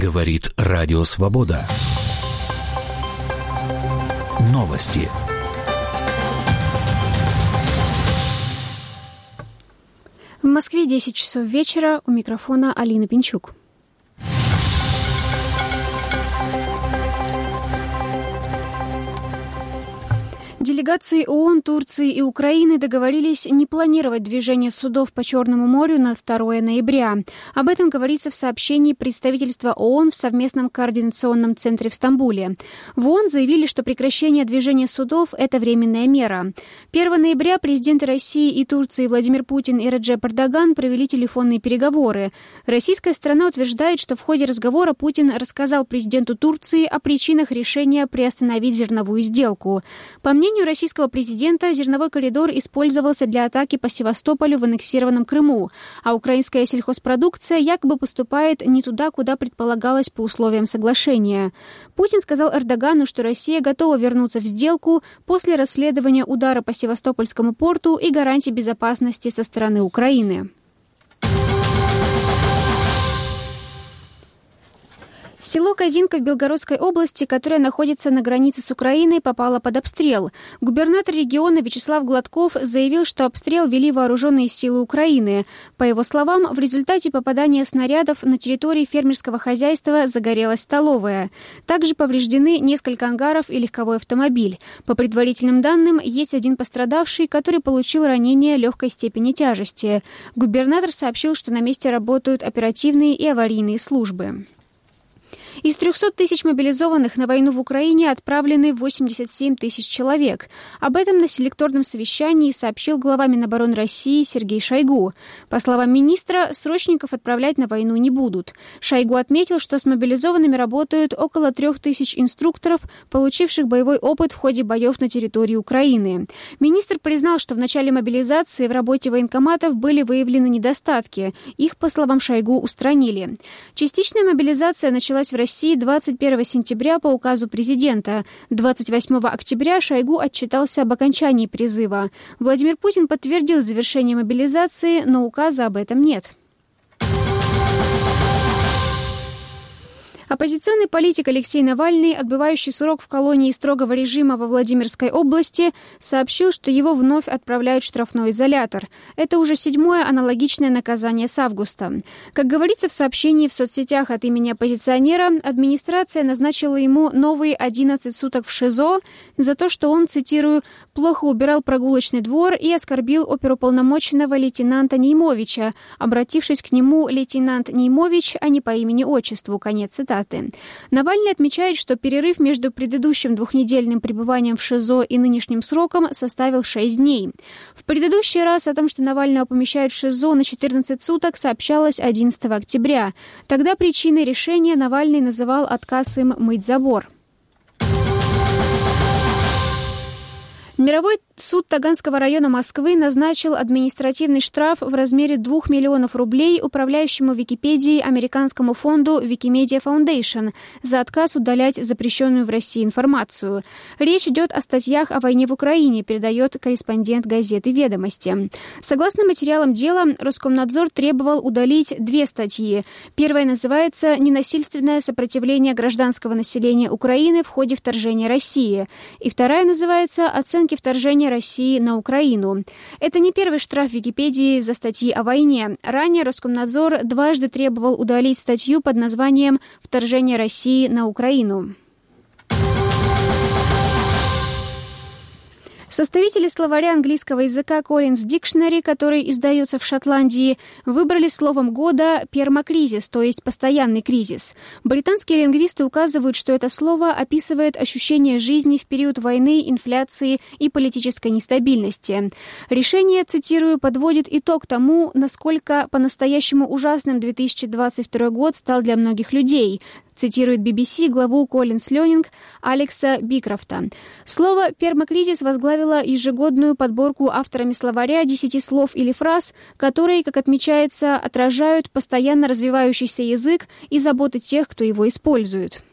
Говорит Радио Свобода. Новости. В Москве 10 часов вечера. У микрофона Алина Пинчук. Делегации ООН, Турции и Украины договорились не планировать движение судов по Черному морю на 2 ноября. Об этом говорится в сообщении представительства ООН в совместном координационном центре в Стамбуле. В ООН заявили, что прекращение движения судов – это временная мера. 1 ноября президенты России и Турции Владимир Путин и Реджеп Эрдоган провели телефонные переговоры. Российская сторона утверждает, что в ходе разговора Путин рассказал президенту Турции о причинах решения приостановить зерновую сделку. По мнению российского президента, зерновой коридор использовался для атаки по Севастополю в аннексированном Крыму, а украинская сельхозпродукция якобы поступает не туда, куда предполагалось по условиям соглашения. Путин сказал Эрдогану, что Россия готова вернуться в сделку после расследования удара по Севастопольскому порту и гарантий безопасности со стороны Украины. Село Козинка в Белгородской области, которое находится на границе с Украиной, попало под обстрел. Губернатор региона Вячеслав Гладков заявил, что обстрел вели вооруженные силы Украины. По его словам, в результате попадания снарядов на территории фермерского хозяйства загорелась столовая. Также повреждены несколько ангаров и легковой автомобиль. По предварительным данным, есть один пострадавший, который получил ранение легкой степени тяжести. Губернатор сообщил, что на месте работают оперативные и аварийные службы. Из 300 тысяч мобилизованных на войну в Украине отправлены 87 тысяч человек. Об этом на селекторном совещании сообщил глава Минобороны России Сергей Шойгу. По словам министра, срочников отправлять на войну не будут. Шойгу отметил, что с мобилизованными работают около 3000 инструкторов, получивших боевой опыт в ходе боев на территории Украины. Министр признал, что в начале мобилизации в работе военкоматов были выявлены недостатки. Их, по словам Шойгу, устранили. Частичная мобилизация началась в России 21 сентября по указу президента. 28 октября Шойгу отчитался об окончании призыва. Владимир Путин подтвердил завершение мобилизации, но указа об этом нет. Оппозиционный политик Алексей Навальный, отбывающий срок в колонии строгого режима во Владимирской области, сообщил, что его вновь отправляют в штрафной изолятор. Это уже 7-е аналогичное наказание с августа. Как говорится в сообщении в соцсетях от имени оппозиционера, администрация назначила ему новые 11 суток в ШИЗО за то, что он, цитирую, «плохо убирал прогулочный двор и оскорбил оперуполномоченного лейтенанта Неймовича, обратившись к нему лейтенант Неймович, а не по имени-отчеству», конец цитаты. Навальный отмечает, что перерыв между предыдущим 2-недельным пребыванием в ШИЗО и нынешним сроком составил 6 дней. В предыдущий раз о том, что Навального помещают в ШИЗО на 14 суток, сообщалось 11 октября. Тогда причиной решения Навальный называл отказ им мыть забор. Мировой суд Таганского района Москвы назначил административный штраф в размере 2 миллионов рублей управляющему Википедией американскому фонду Wikimedia Foundation за отказ удалять запрещенную в России информацию. Речь идет о статьях о войне в Украине, передает корреспондент газеты «Ведомости». Согласно материалам дела, Роскомнадзор требовал удалить 2 статьи. Первая называется «Ненасильственное сопротивление гражданского населения Украины в ходе вторжения России». И вторая называется «Оценки вторжения России на Украину». Это не первый штраф Википедии за статьи о войне. Ранее Роскомнадзор дважды требовал удалить статью под названием «Вторжение России на Украину». Составители словаря английского языка Collins Dictionary, который издается в Шотландии, выбрали словом года пермакризис, то есть постоянный кризис. Британские лингвисты указывают, что это слово описывает ощущение жизни в период войны, инфляции и политической нестабильности. Решение, цитирую, подводит итог тому, насколько по-настоящему ужасным 2022 год стал для многих людей, цитирует BBC главу Collins Learning Алекса Бикрофта. Слово «пермакризис» возглавило ежегодную подборку авторами словаря 10 слов или фраз, которые, как отмечается, отражают постоянно развивающийся язык и заботы тех, кто его использует.